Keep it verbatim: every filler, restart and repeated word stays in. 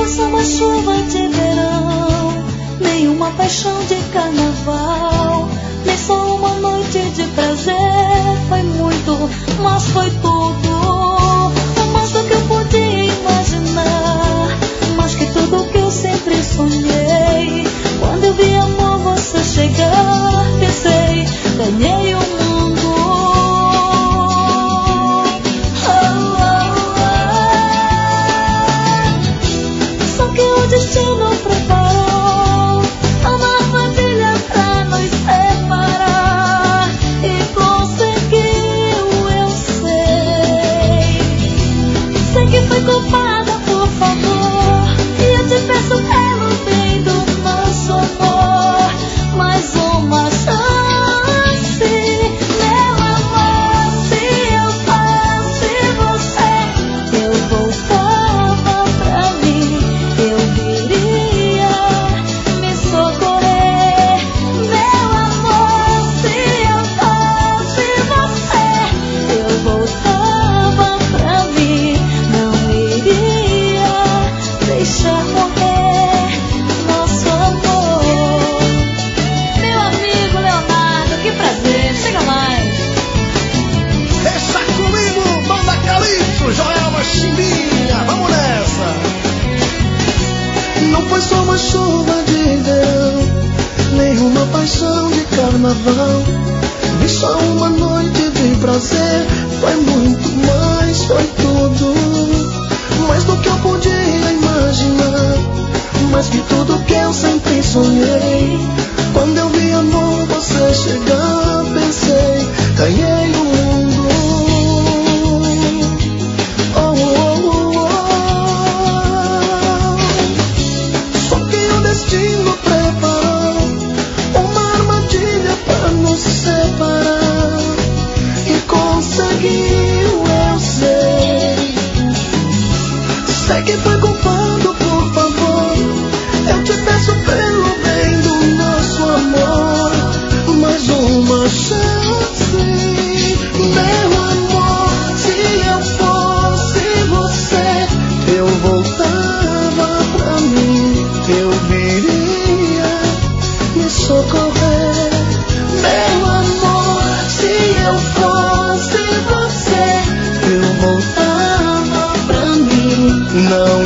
fosse uma chuva de verão, nem uma paixão de carnaval, nem só uma noite de prazer. Foi muito, mas foi tudo, mais do que eu podia imaginar, mais que tudo que eu sempre sonhei. Quando eu vi amor você chegar, pensei, ganhei o mundo. Oh, oh, oh. Só que o destino preparou uma armadilha pra nos separar, e conseguiu, eu sei. Sei que foi culpada, por favor, e eu te peço pelo bem do nosso amor, mais uma chance, meu amor. Se eu fosse você, eu voltava pra mim, eu viria me socorrer, meu amor. Se eu fosse você, eu voltava pra mim, não iria deixar morrer nosso amor. Meu amigo Leonardo, que prazer, chega mais. Deixa comigo, banda Calypso, Joelma, Chimbinha, vamos nessa. Não foi só uma chuva de verão, nem uma paixão de carnaval, nem só uma noite de prazer. Foi muito mais, foi tudo, mais do que eu podia imaginar, mais que tudo que eu sempre sonhei. Quando eu vi amor você chegar, pensei, ganhei o mundo. Oh, oh, oh, oh. Só que o destino preparou uma armadilha pra nos separar, e conseguiu, eu sei. Sei que foi culpado, por favor, eu te peço pelo bem do nosso amor, mais uma chance, meu amor. Se eu fosse você, eu voltava pra mim, eu viria me socorrer, meu amor. Se eu fosse você, eu voltava pra mim, não